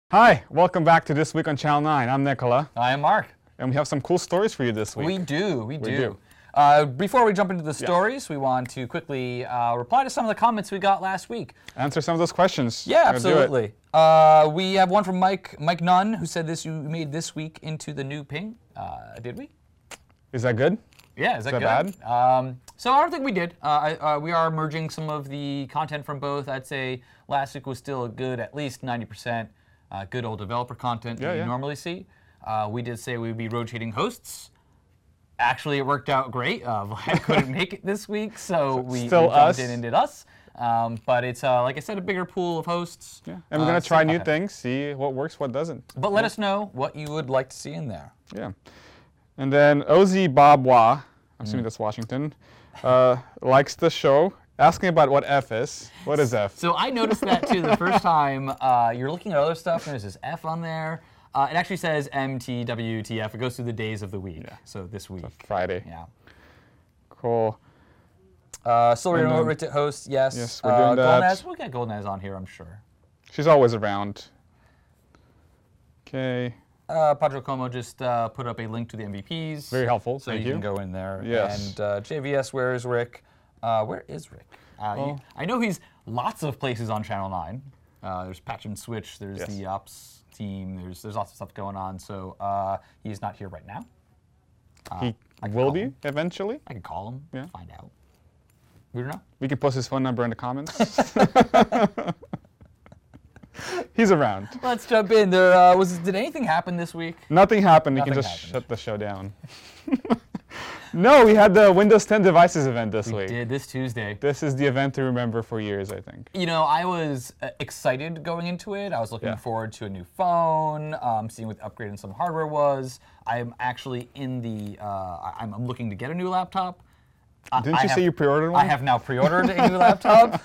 Hi, welcome back to This Week on Channel 9. I'm Nicola, I am Mark. and we have some cool stories for you this week. We do. do. Before we jump into the stories, we want to quickly reply to some of the comments we got last week. Answer some of those questions. Yeah, We're gonna do it. absolutely. We have one from Mike Nunn, who said you made this week into the new ping. Did we? Is that good? Yeah, is that good? bad? So I don't think we did. We are merging some of the content from both. I'd say last week was still a good, at least 90%. Good old developer content that you normally see. We did say we'd be rotating hosts. Actually, it worked out great. Vlad couldn't make it this week, so we jumped in and did us. But it's, like I said, a bigger pool of hosts. Yeah, and we're going to try new things, see what works, what doesn't. But let us know what you would like to see in there. Yeah. And then Ozzy Babwa, I'm assuming that's Washington, likes the show. Asking about what F is. What is F? So I noticed that too the first time. You're looking at other stuff, and there's this F on there. It actually says MTWTF. It goes through the days of the week. Yeah. So this week. So Friday. Yeah. Cool. Still remote host, yes. Yes, we're doing that. We'll get Goldenaz on here, I'm sure. She's always around. Okay. Padro Como just put up a link to the MVPs. Very helpful. So Thank you can go in there. Yes. And JVS, where is Rick? Where is Rick? I know he's lots of places on Channel 9. There's Patch and Switch. There's the Ops team. There's lots of stuff going on. So he's not here right now. He will be eventually. I can call him. Yeah. Find out. We don't know. We can post his phone number in the comments. He's around. Let's jump in. Did anything happen this week? Nothing happened. You can just shut the show down. No, we had the Windows 10 devices event this week. We did this Tuesday. This is the event to remember for years, I think. You know, I was excited going into it. I was looking forward to a new phone, seeing what the upgrade in some hardware was. I'm actually in the, I'm looking to get a new laptop. Didn't you say you pre-ordered one? I have now pre-ordered a new laptop.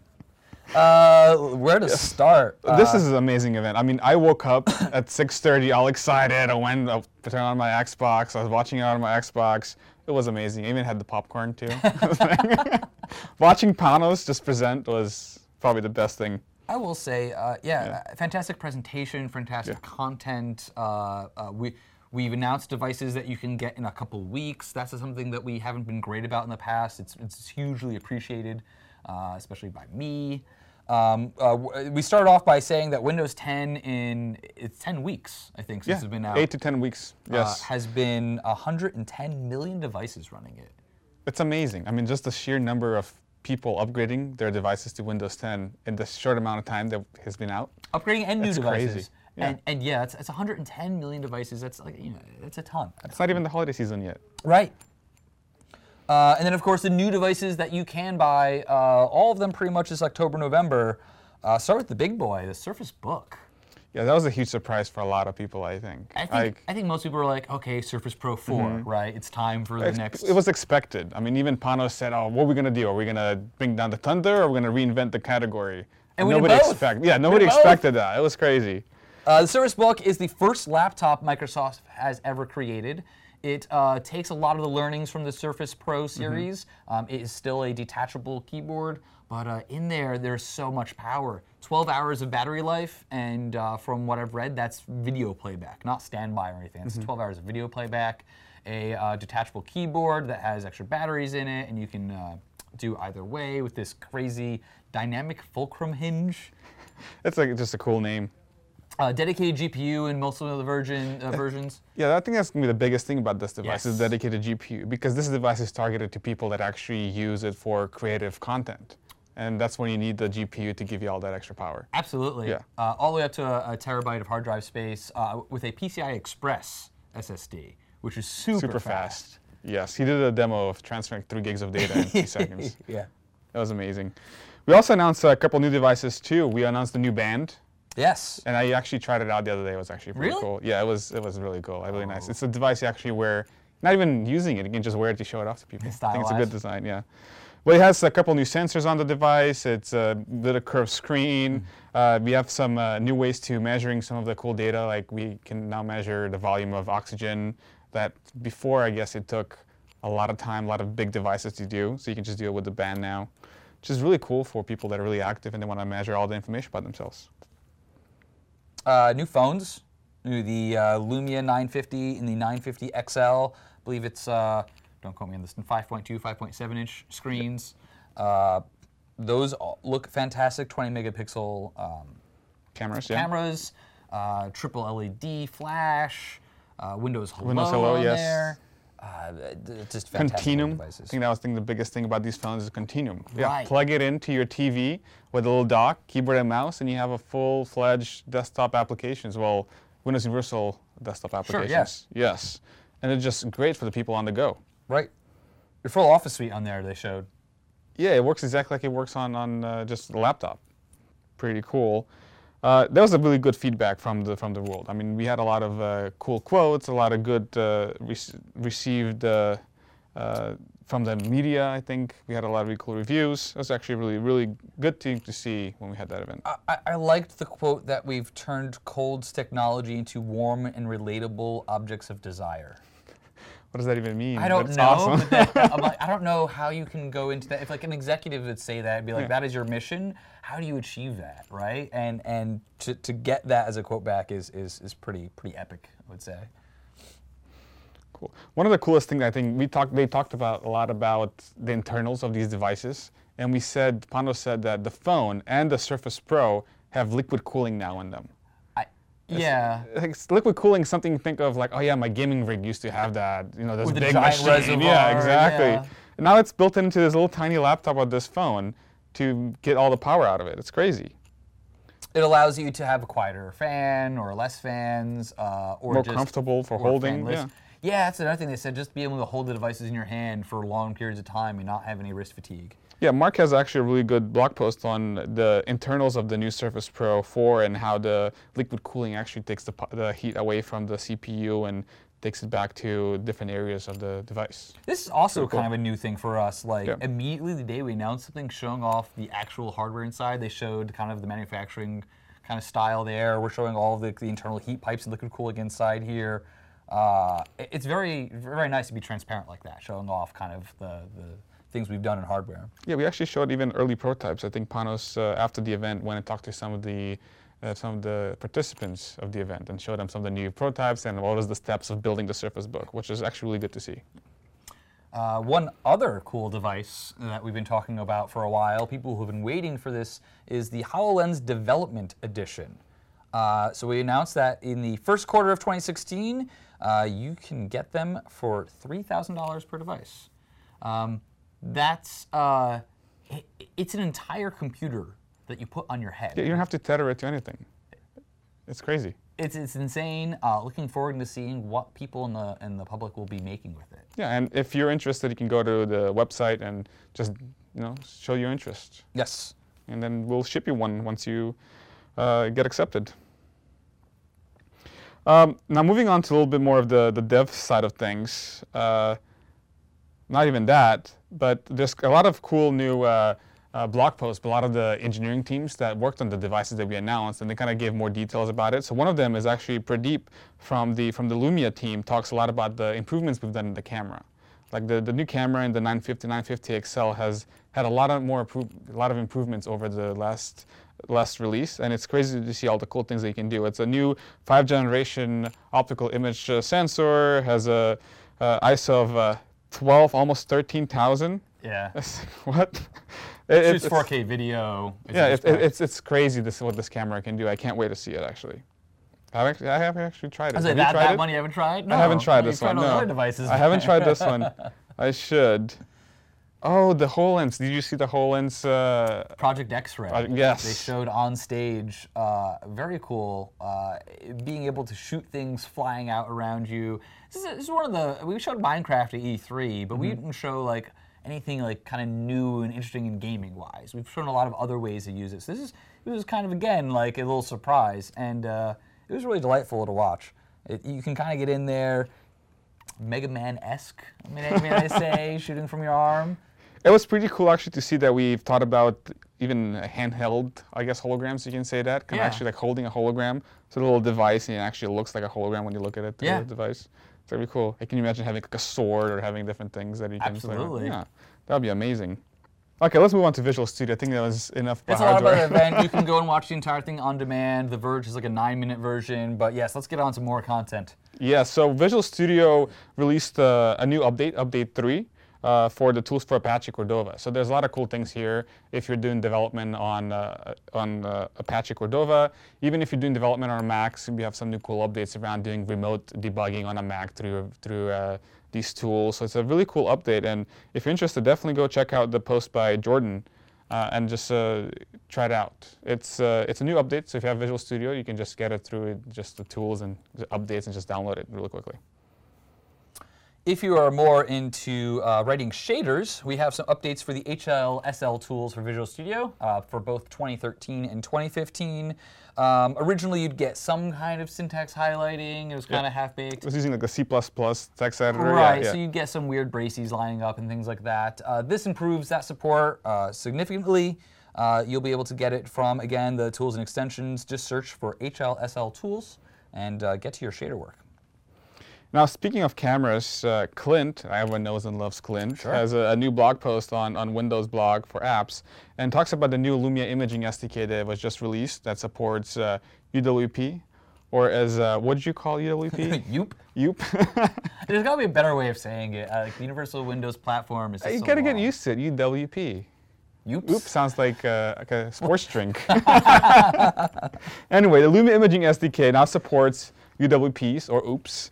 Where to start? This is an amazing event. I mean, I woke up at 6:30, all excited. I went to turn on my Xbox. I was watching it on my Xbox. It was amazing. I even had the popcorn too. Watching Panos just present was probably the best thing. I will say, fantastic presentation, fantastic content. We've announced devices that you can get in a couple weeks. That's something that we haven't been great about in the past. It's hugely appreciated, especially by me. We started off by saying that Windows 10 it's 10 weeks, I think, since it's been out. 8 to 10 weeks, yes. Has been 110 million devices running it. It's amazing. I mean, just the sheer number of people upgrading their devices to Windows 10 in the short amount of time that has been out. Upgrading and new devices. Crazy. Yeah. And it's 110 million devices. That's like, that's a ton. It's not even the holiday season yet. Right. And then, of course, the new devices that you can buy, all of them pretty much this October, November. Start with the big boy, the Surface Book. Yeah, that was a huge surprise for a lot of people, I think. I think most people were like, okay, Surface Pro 4, right? It's time for the next... It was expected. I mean, even Panos said, oh, what are we going to do? Are we going to bring down the Thunder, or are we going to reinvent the category? And nobody expected that. It was crazy. The Surface Book is the first laptop Microsoft has ever created. It takes a lot of the learnings from the Surface Pro series. It is still a detachable keyboard, but in there's so much power. 12 hours of battery life, and from what I've read, that's video playback, not standby or anything. It's 12 hours of video playback, a detachable keyboard that has extra batteries in it, and you can do either way with this crazy dynamic fulcrum hinge. It's like just a cool name. Dedicated GPU in most of the versions. Yeah, I think that's going to be the biggest thing about this device is dedicated GPU, because this device is targeted to people that actually use it for creative content. And that's when you need the GPU to give you all that extra power. Absolutely. Yeah. All the way up to a terabyte of hard drive space with a PCI Express SSD, which is super fast. Yes, he did a demo of transferring 3 gigs of data in 3 seconds. Yeah. That was amazing. We also announced a couple new devices too. We announced the new Band. Yes. And I actually tried it out the other day. It was actually pretty cool. Yeah, it was really cool. Really nice. It's a device you actually wear, not even using it. You can just wear it to show it off to people. I think it's a good design, yeah. Well, it has a couple new sensors on the device. It's a little curved screen. We have some new ways to measuring some of the cool data. Like we can now measure the volume of oxygen that before, I guess, it took a lot of time, a lot of big devices to do. So you can just do it with the Band now, which is really cool for people that are really active and they want to measure all the information about themselves. new phones, the Lumia 950 and the 950 XL. I believe it's, don't quote me on this, 5.2, 5.7 inch screens. Those look fantastic, 20 megapixel cameras, triple LED flash, Windows Hello, on yes. there. Just fantastic Continuum. devices. I think that was the biggest thing about these phones is Continuum. Yeah, Right. plug it into your TV with a little dock, keyboard and mouse, and you have a full-fledged desktop applications. Well, Windows Universal desktop applications. Sure, yes. Yes. And it's just great for the people on the go. Right. Your full Office suite on there, they showed. Yeah, it works exactly like it works on just the laptop. Pretty cool. That was a really good feedback from the world. I mean, we had a lot of cool quotes, a lot of good received from the media. I think we had a lot of really cool reviews. It was actually really, really good to see when we had that event. I liked the quote that we've turned Cold's technology into warm and relatable objects of desire. What does that even mean? I don't That's know. awesome. But I'm like, I don't know how you can go into that. If like an executive would say that, it'd be like, that is your mission. How do you achieve that, right? And to get that as a quote back is pretty epic, I would say. Cool. One of the coolest things I think they talked about a lot about the internals of these devices, and Panos said that the phone and the Surface Pro have liquid cooling now in them. Yeah. Liquid cooling is something you think of like, oh yeah, my gaming rig used to have that, this With the big giant machine. reservoir, Yeah, exactly. yeah. And now it's built into this little tiny laptop of this phone to get all the power out of it. It's crazy. It allows you to have a quieter fan or less fans, or More just comfortable for or holding. fanless. Yeah. Yeah, that's another thing they said. Just be able to hold the devices in your hand for long periods of time and not have any wrist fatigue. Yeah, Mark has actually a really good blog post on the internals of the new Surface Pro 4 and how the liquid cooling actually takes the heat away from the CPU and takes it back to different areas of the device. This is also Pretty cool. kind of a new thing for us. Like Yeah. immediately the day we announced something showing off the actual hardware inside, they showed kind of the manufacturing kind of style there. We're showing all of the internal heat pipes and liquid cooling inside here. It's very, very nice to be transparent like that, showing off kind of the things we've done in hardware. Yeah, we actually showed even early prototypes. I think Panos, after the event, went and talked to some of the participants of the event and showed them some of the new prototypes and what was the steps of building the Surface Book, which is actually really good to see. One other cool device that we've been talking about for a while, people who've been waiting for this, is the HoloLens Development Edition. So we announced that in the first quarter of 2016, you can get them for $3,000 per device. It's an entire computer that you put on your head. Yeah, you don't have to tether it to anything. It's crazy. It's insane. Looking forward to seeing what people in the public will be making with it. Yeah, and if you're interested, you can go to the website and just show your interest. Yes. And then we'll ship you one once you get accepted. Now moving on to a little bit more of the dev side of things. Not even that, but there's a lot of cool new blog posts, a lot of the engineering teams that worked on the devices that we announced, and they kind of gave more details about it. So one of them is actually Pradeep from the Lumia team, talks a lot about the improvements we've done in the camera. Like the new camera in the 950 XL has had a lot of improvements over the last release, and it's crazy to see all the cool things that you can do. It's a new 5th generation optical image sensor, has a ISO of 12, almost 13,000. Yeah. What? It's 4K video. It's crazy what this camera can do. I can't wait to see it actually. I haven't actually tried it. I was like, that one you haven't tried? No. I haven't tried this one. Tried all the No. other devices. I haven't tried this one. I should. Oh, the HoloLens. Did you see the HoloLens? Project X-Ray. Yes. They showed on stage. Very cool. Being able to shoot things flying out around you. This is one of the. We showed Minecraft at E3, but we didn't show like anything like kind of new and interesting in gaming wise. We've shown a lot of other ways to use it. So this was kind of again like a little surprise, and it was really delightful to watch. You can kind of get in there, Mega Man-esque. May I say, shooting from your arm. It was pretty cool actually to see that we've thought about even handheld, I guess, holograms. You can say that, kind of actually like holding a hologram. It's a little device, and it actually looks like a hologram when you look at it through the device. It's very cool. Can you imagine having like a sword or having different things that you can? Absolutely. Yeah, that would be amazing. Okay, let's move on to Visual Studio. I think that was enough about It's a lot about hardware. the event. You can go and watch the entire thing on demand. The Verge is like a 9-minute version. But yes, let's get on to more content. Yeah, so Visual Studio released a new update, Update 3, for the tools for Apache Cordova. So there's a lot of cool things here if you're doing development on Apache Cordova. Even if you're doing development on Macs, we have some new cool updates around doing remote debugging on a Mac through these tools. So it's a really cool update. And if you're interested, definitely go check out the post by Jordan and just try it out. It's a new update, so if you have Visual Studio, you can just get it through just the tools and the updates and just download it really quickly. If you are more into writing shaders, we have some updates for the HLSL tools for Visual Studio for both 2013 and 2015. Originally, you'd get some kind of syntax highlighting. It was kind of half-baked. It was using like the C++ text editor. Right, so you get some weird braces lining up and things like that. This improves that support significantly. You'll be able to get it from, again, the tools and extensions. Just search for HLSL tools and get to your shader work. Now, speaking of cameras, Clint, everyone knows and loves Clint, has a new blog post on Windows blog for apps and talks about the new Lumia imaging SDK that was just released that supports UWP, or as, what did you call UWP? Yoop. Yoop. There's got to be a better way of saying it. Like the Universal Windows Platform is just You so got to get long. used to it, UWP. Oops. Oop sounds like a sports drink. Anyway, the Lumia Imaging SDK now supports UWPs, or OOPs.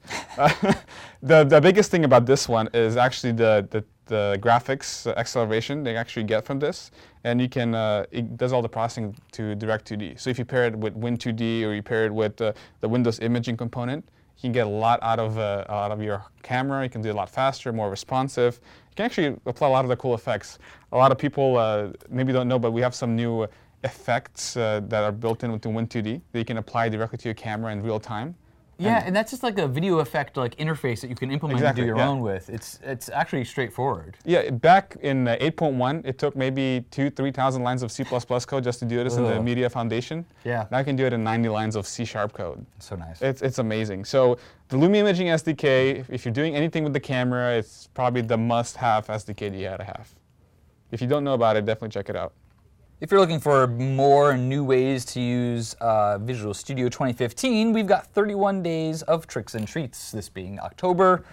The biggest thing about this one is actually the graphics acceleration they actually get from this, and you can it does all the processing to Direct2D. So if you pair it with Win2D or you pair it with the Windows imaging component, you can get a lot out of your camera. You can do it a lot faster, more responsive. You can actually apply a lot of the cool effects. A lot of people maybe don't know, but we have some new effects that are built in with the Win2D that you can apply directly to your camera in real time. Yeah, and that's just like a video effect like interface that you can implement and do your own with. It's actually straightforward. Yeah, back in 8.1, it took maybe 2,000-3,000 lines of C++ code just to do this in the Media Foundation. Yeah. Now I can do it in 90 lines of C# code. So nice. It's amazing. So the Lumia Imaging SDK, if you're doing anything with the camera, it's probably the must-have SDK that you gotta have. If you don't know about it, definitely check it out. If you're looking for more new ways to use Visual Studio 2015, we've got 31 days of tricks and treats, this being October.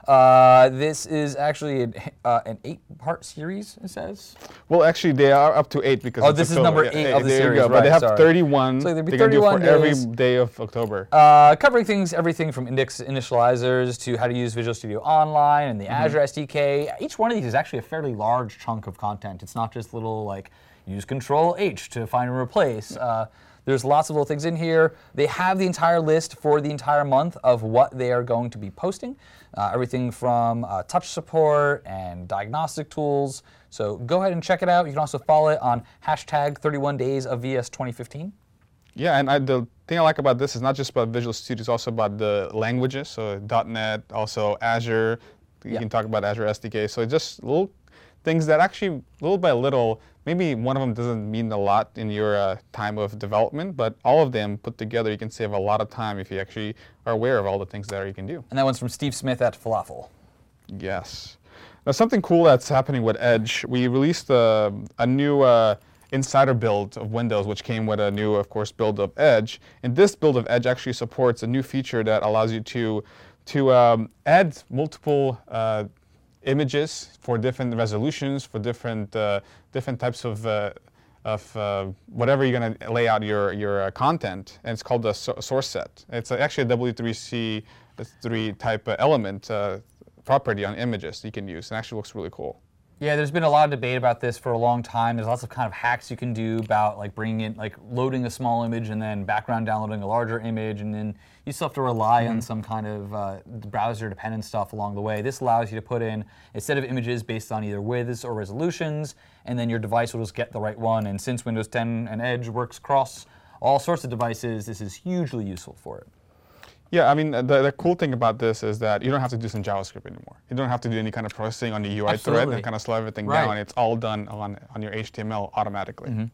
This is actually an 8-part series, it says. Well, actually, they are up to 8 because this is number 8 of the there series, you go. But they have right, 31 So there'll be they're gonna do 31 for every days. day of October. Covering everything from index initializers to how to use Visual Studio Online and the Azure SDK. Each one of these is actually a fairly large chunk of content. It's not just little like use Control-H to find and replace. There's lots of little things in here. They have the entire list for the entire month of what they are going to be posting. Everything from touch support and diagnostic tools. So go ahead and check it out. You can also follow it on hashtag 31daysofVS2015. Yeah, and the thing I like about this is not just about Visual Studio, it's also about the languages. So .NET, also Azure. You can talk about Azure SDK. So it's just little things that actually, little by little, maybe one of them doesn't mean a lot in your time of development, but all of them put together, you can save a lot of time if you actually are aware of all the things that you can do. And that one's from Steve Smith at Falafel. Yes. Now, something cool that's happening with Edge, we released a new insider build of Windows, which came with a new, of course, build of Edge. And this build of Edge actually supports a new feature that allows you to add multiple images for different resolutions, for different types of whatever you're going to lay out your content, and it's called the source set. It's actually a W3C3 type element property on images you can use, and actually looks really cool. Yeah, there's been a lot of debate about this for a long time. There's lots of kind of hacks you can do about like bringing in, like loading a small image and then background downloading a larger image, and then you still have to rely on some kind of browser dependent stuff along the way. This allows you to put in a set of images based on either widths or resolutions, and then your device will just get the right one. And since Windows 10 and Edge works across all sorts of devices, this is hugely useful for it. Yeah, I mean, the cool thing about this is that you don't have to do some JavaScript anymore. You don't have to do any kind of processing on the UI thread and kind of slow everything down. It's all done on your HTML automatically.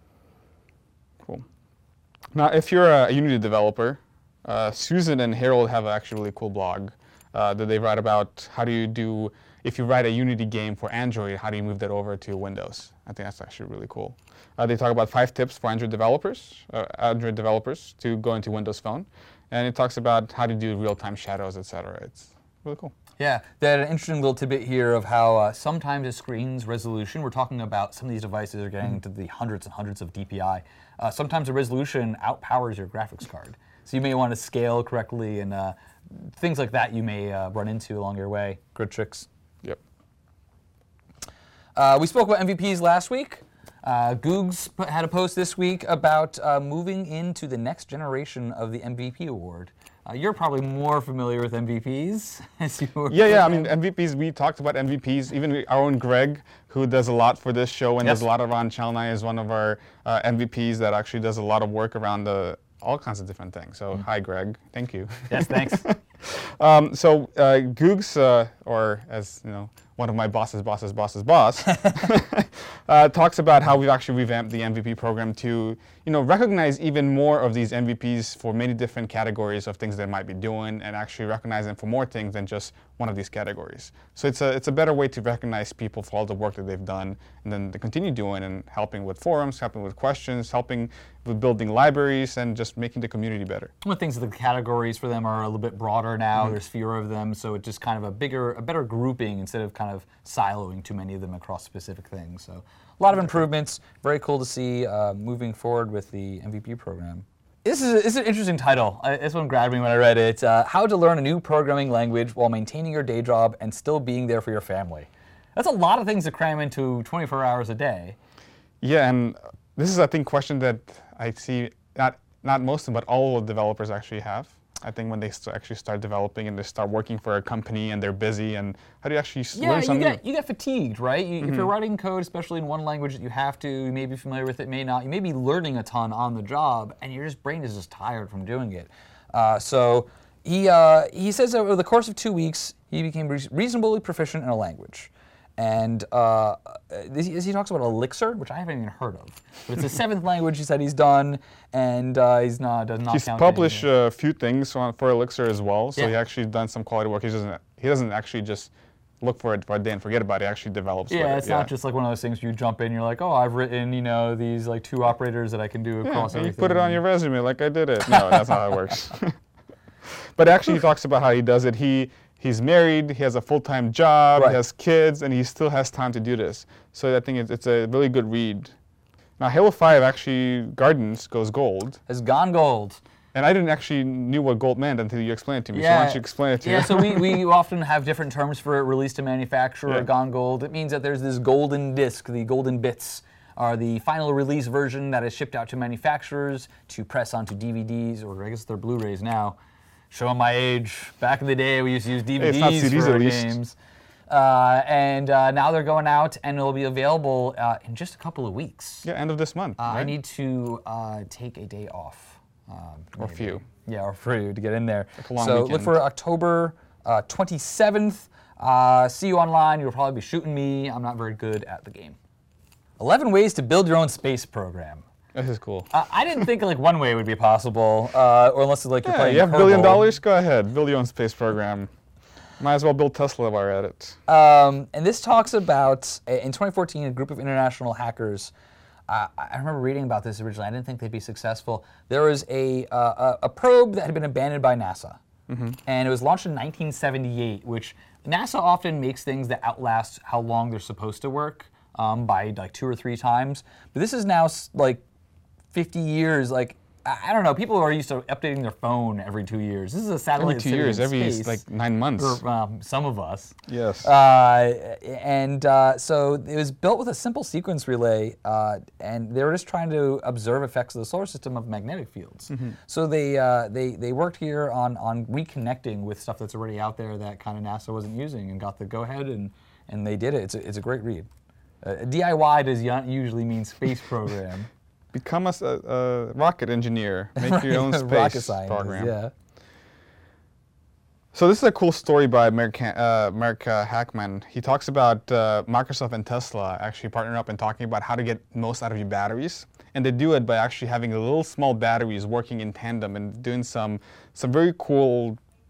Cool. Now, if you're a Unity developer, Susan and Harold have actually a really cool blog that they write about how do you do, if you write a Unity game for Android, how do you move that over to Windows? I think that's actually really cool. They talk about 5 tips for Android developers to go into Windows Phone. And it talks about how to do real-time shadows, etc. It's really cool. Yeah, they had an interesting little tidbit here of how sometimes a screen's resolution, we're talking about some of these devices are getting to the hundreds and hundreds of DPI. Sometimes the resolution outpowers your graphics card. So you may want to scale correctly, and things like that you may run into along your way. Good tricks. Yep. We spoke about MVPs last week. Googs had a post this week about moving into the next generation of the MVP award. You're probably more familiar with MVPs as you were. Yeah. I mean, MVPs, we talked about MVPs. Even our own Greg, who does a lot for this show and does a lot around Channel 9, is one of our MVPs that actually does a lot of work around all kinds of different things. So, hi, Greg. Thank you. Yes, thanks. Googs, or as you know, one of my boss, talks about how we've actually revamped the MVP program to, recognize even more of these MVPs for many different categories of things they might be doing, and actually recognize them for more things than just one of these categories. So it's a better way to recognize people for all the work that they've done, and then to continue doing and helping with forums, helping with questions, helping with building libraries, and just making the community better. One of the things that the categories for them are a little bit broader now. There's fewer of them, so it's just kind of a better grouping instead of kind of siloing too many of them across specific things. So a lot of improvements. Very cool to see moving forward with the MVP program. This is an interesting title. This one grabbed me when I read it. How to learn a new programming language while maintaining your day job and still being there for your family. That's a lot of things to cram into 24 hours a day. Yeah, and this is, I think, a question that I see not most of them, but all of the developers actually have. I think when they actually start developing and they start working for a company and they're busy, and how do you actually learn something? Yeah, you get fatigued, right? If you're writing code, especially in one language that you have to, you may be familiar with it, may not. You may be learning a ton on the job, and your brain is just tired from doing it. So he says that over the course of 2 weeks, he became reasonably proficient in a language. And he talks about Elixir, which I haven't even heard of. But it's the 7th language he said he's done, and does not He's count published a few things for Elixir as well, so Yeah. he actually done some quality work. He doesn't actually just look for it for a day and forget about it. He actually develops with it. It's not just like one of those things you jump in, you're like, oh, I've written, these like 2 operators that I can do across and everything. you put it on your resume like I did it. No, that's not how it works. But actually he talks about how he does it. He's married, he has a full-time job, He has kids, and he still has time to do this. So I think it's a really good read. Now Halo 5 actually, Gardens goes gold. Has gone gold. And I didn't actually knew what gold meant until you explained it to me. Yeah. So why don't you explain it to me? Yeah, so we often have different terms for it, released to manufacturer, gone gold. It means that there's this golden disc, the golden bits are the final release version that is shipped out to manufacturers to press onto DVDs, or I guess they're Blu-rays now. Showing my age. Back in the day, we used to use DVDs CDs for our at least. games. And now they're going out, and it'll be available in just a couple of weeks. Yeah, end of this month. Right? I need to take a day off. Or maybe. few. Yeah, or few to get in there. Like a long so weekend. look for October 27th. See you online. You'll probably be shooting me. I'm not very good at the game. 11 ways to build your own space program. This is cool. I didn't think like one way would be possible, or unless it's like you're playing. You have $1 Kerbal. billion? Go ahead, build your own space program. Might as well build Tesla while you're at it. And this talks about, in 2014, a group of international hackers, I remember reading about this originally, I didn't think they'd be successful. There was a probe that had been abandoned by NASA, and it was launched in 1978, which NASA often makes things that outlast how long they're supposed to work by like 2 or 3 times. But this is now like 50 years, like, I don't know, people are used to updating their phone every 2 years. This is a satellite Every 2 years, in every space. like 9 months. For, some of us. Yes. So it was built with a simple sequence relay, and they were just trying to observe effects of the solar system of magnetic fields. So they worked here on reconnecting with stuff that's already out there that kind of NASA wasn't using, and got the go-ahead, and they did it. It's a great read. DIY does usually mean space program. Become a rocket engineer. Make your own space Rocket scientist, program. yeah. So this is a cool story by Mark Hackman. He talks about Microsoft and Tesla actually partnering up and talking about how to get most out of your batteries. And they do it by actually having little small batteries working in tandem and doing some very cool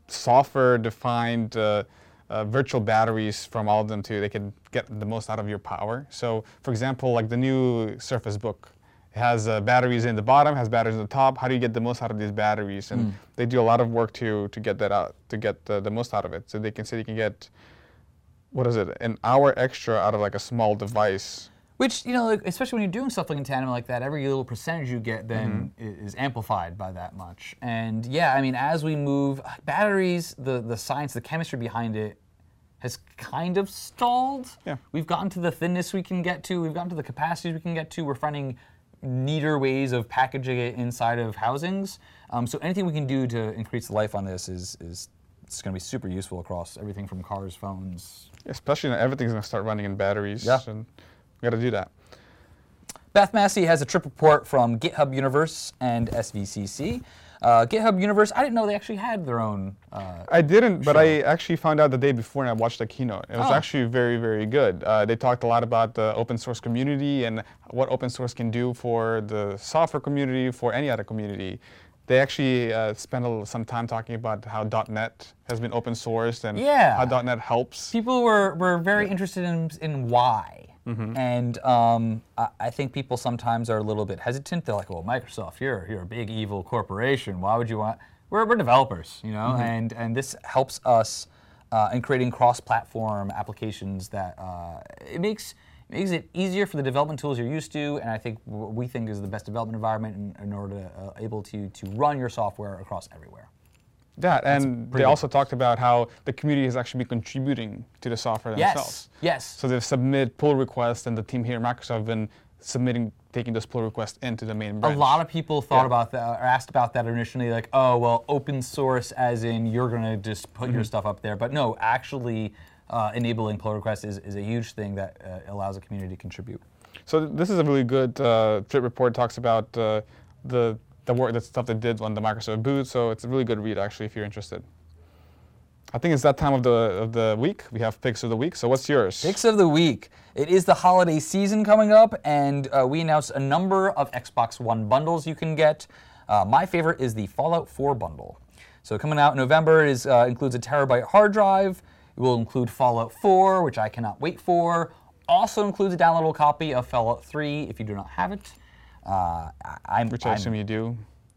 software-defined virtual batteries from all of them too. They can get the most out of your power. So, for example, like the new Surface Book, it has batteries in the bottom, has batteries in the top. How do you get the most out of these batteries? And they do a lot of work to get that out, to get the most out of it. So they can say you can get, what is it, an hour extra out of like a small device. Which, you know, like, especially when you're doing something in tandem like that, every little percentage you get then is amplified by that much. And yeah, I mean, as we move, batteries, the science, the chemistry behind it has kind of stalled. Yeah. We've gotten to the thinness we can get to, we've gotten to the capacities we can get to, we're finding neater ways of packaging it inside of housings. So anything we can do to increase the life on this is it's going to be super useful across everything from cars, phones. Especially now everything's going to start running in batteries. Yeah. And we got to do that. Beth Massey has a trip report from GitHub Universe and SVCC. GitHub Universe, I didn't know they actually had their own I didn't, but show. I actually found out the day before and I watched the keynote. It was actually very, very good. They talked a lot about the open source community and what open source can do for the software community, for any other community. They actually spent some time talking about how .NET has been open sourced and how .NET helps. People were very interested in why. And I think people sometimes are a little bit hesitant. They're like, well, Microsoft, you're a big evil corporation. Why would you want? We're developers, you know, and this helps us in creating cross-platform applications that it makes it easier for the development tools you're used to, and I think what we think is the best development environment in order to able to run your software across everywhere. Yeah, and they also talked about how the community has actually been contributing to the software themselves. Yes. So they've submitted pull requests, and the team here at Microsoft have been taking those pull requests into the main branch. A lot of people thought about that, or asked about that initially, like, oh, well, open source as in you're going to just put your stuff up there. But no, actually enabling pull requests is a huge thing that allows the community to contribute. So this is a really good trip report. Talks about the work, the stuff they did on the Microsoft booth. So it's a really good read, actually, if you're interested. I think it's that time of the week. We have picks of the week. So what's yours? Picks of the week. It is the holiday season coming up, and we announced a number of Xbox One bundles you can get. My favorite is the Fallout 4 bundle. So coming out in November, it includes a terabyte hard drive. It will include Fallout 4, which I cannot wait for. Also includes a downloadable copy of Fallout 3 if you do not have it. Which I assume you do.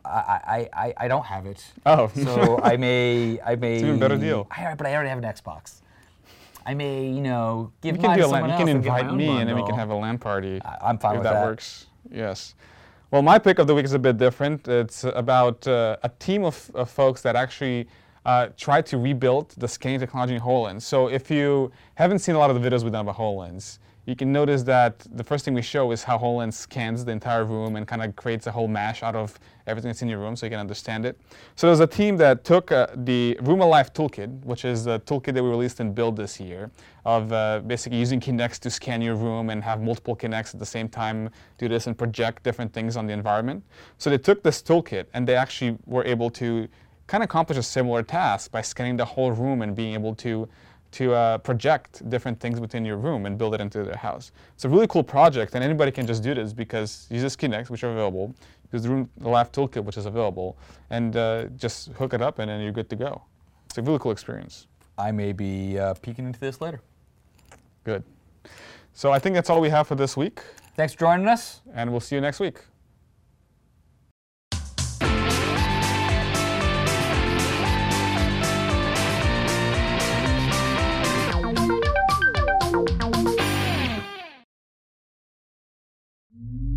I don't have it. Oh. So I may. It's an even better deal. But I already have an Xbox. I may, give You mine can to someone else. You can and get my invite own me, bundle. and then we can have a LAN party. I'm fine if with that. that works. Yes. Well, my pick of the week is a bit different. It's about a team of folks that actually tried to rebuild the scanning technology in HoloLens. So if you haven't seen a lot of the videos we've done about HoloLens, you can notice that the first thing we show is how HoloLens scans the entire room and kind of creates a whole mash out of everything that's in your room so you can understand it. So there's a team that took the Room Alive toolkit, which is the toolkit that we released in Build this year, of basically using Kinects to scan your room and have multiple Kinects at the same time do this and project different things on the environment. So they took this toolkit and they actually were able to kind of accomplish a similar task by scanning the whole room and being able to project different things within your room and build it into their house. It's a really cool project, and anybody can just do this because use this Kinects, which are available, use the Room Alive toolkit, which is available, and just hook it up, and then you're good to go. It's a really cool experience. I may be peeking into this later. Good. So I think that's all we have for this week. Thanks for joining us. And we'll see you next week. Mm-hmm.